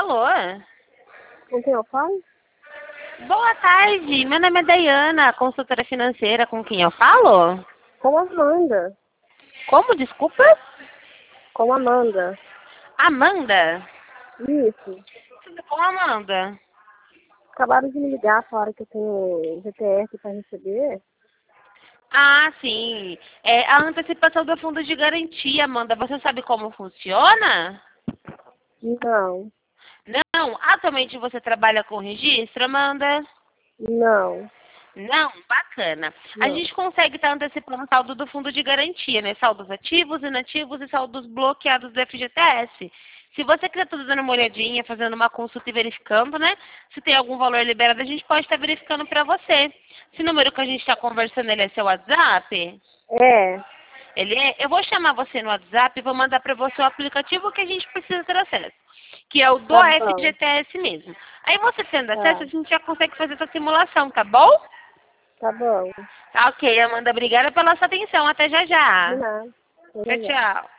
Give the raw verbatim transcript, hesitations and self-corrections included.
Alô? Com quem eu falo? Boa tarde, meu nome é Dayana, consultora financeira. Com quem eu falo? Com Amanda. Como, desculpa? Com Amanda. Amanda? Isso. Tudo bom, Amanda? Acabaram de me ligar, falaram que eu tenho G T S para receber. Ah, sim. É a antecipação do fundo de garantia, Amanda. Você sabe como funciona? Não. Não? Atualmente você trabalha com registro, Amanda? Não. Não? Bacana. A Não. gente consegue estar antecipando o saldo do fundo de garantia, né? Saldos ativos, inativos e saldos bloqueados do F G T S. Se você quiser tudo dando uma olhadinha, fazendo uma consulta e verificando, né? Se tem algum valor liberado, a gente pode estar verificando para você. Esse número que a gente está conversando, ele é seu WhatsApp? É. Ele é? Eu vou chamar você no WhatsApp e vou mandar para você o aplicativo que a gente precisa ter acesso, que é o do Tá bom. F G T S mesmo. Aí você tendo acesso, a Tá. gente já consegue fazer essa simulação, tá bom? Tá bom. Tá ok, Amanda. Obrigada pela sua atenção. Até já De já. nada. Tchau, Obrigada. tchau.